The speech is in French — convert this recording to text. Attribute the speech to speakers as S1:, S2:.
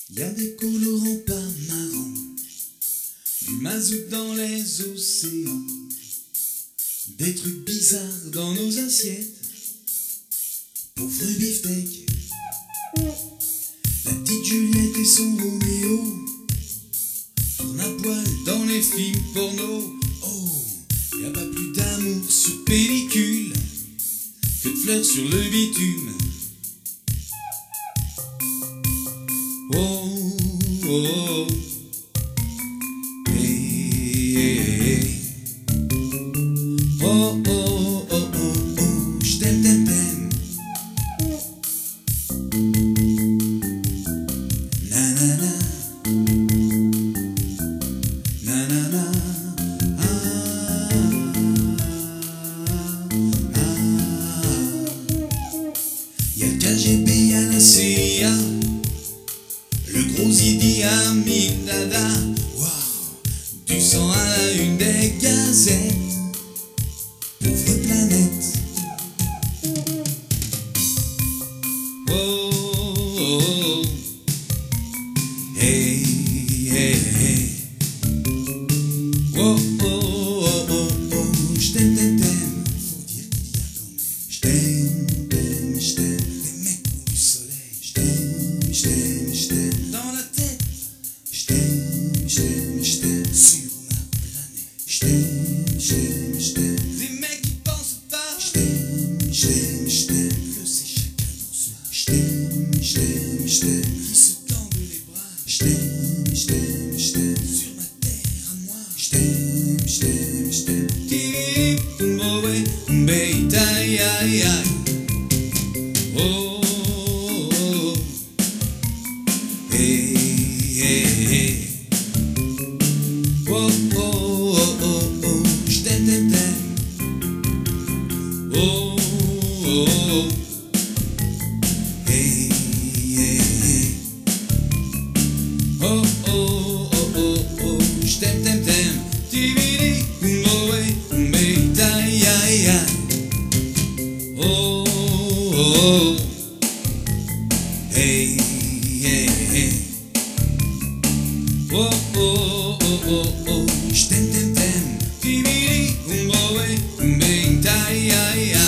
S1: Y a des colorants pas marrants, du mazout dans les océans, des trucs bizarres dans nos assiettes. Pauvre beefsteak, la petite Juliette et son Roméo tournent à poil dans les films porno. Oh, y a pas plus d'amour sur pellicule que de fleurs sur le bitume. Oh, oh, oh. Hey, hey, hey. Oh, oh, oh, oh, oh. J't'aime, t'aime, t'aime. Na, na, na. Na, na, na. Ah, ah, ah. Y'a le KGB, y'a la CIA, le gros Idi Amin Dada. Wow, du sang à la une des gazettes. Pauvre planète. Oh, oh, oh. Hey, hey, hey. Oh, oh, oh, oh, oh. J't'aime, t'aime, t'aime. Faut dire qu'il y a quand même. J't'aime, t'aime, j't'aime. Les mecs ont du soleil. J't'aime, j't'aime, j't'aime. Dans la tête. J't'aime, j't'aime, j't'aime. Sur ma planète. J't'aime, j't'aime, j't'aime. Les mecs qui pensent pas. J't'aime, j't'aime, j't'aime. Le c'est chacun pour soi. J't'aime, j't'aime, j't'aime. Qui se tendent les bras. J't'aime, j't'aime, j't'aime. Sur ma terre à moi. J't'aime, j't'aime, j't'aime. Tip, mauvais, bait, aïe, aïe, aïe. Oh, oh, oh. Hey, hey, hey. Oh, oh, oh, oh, oh. J't'aime, t'aime, t'aime. Oh, oh, oh. Hey, hey, hey. Oh, oh, oh, oh, oh. J't'aime, t'aime, t'aime. Tibidi, mauvais, bait, aïe, aïe, aïe. Oh, oh, oh. Hey, hey, hey. Oh, oh, oh, oh, oh. J't'aime, t'aime, t'aime. Tibidi, mauvais, bait, aïe, aïe, aïe.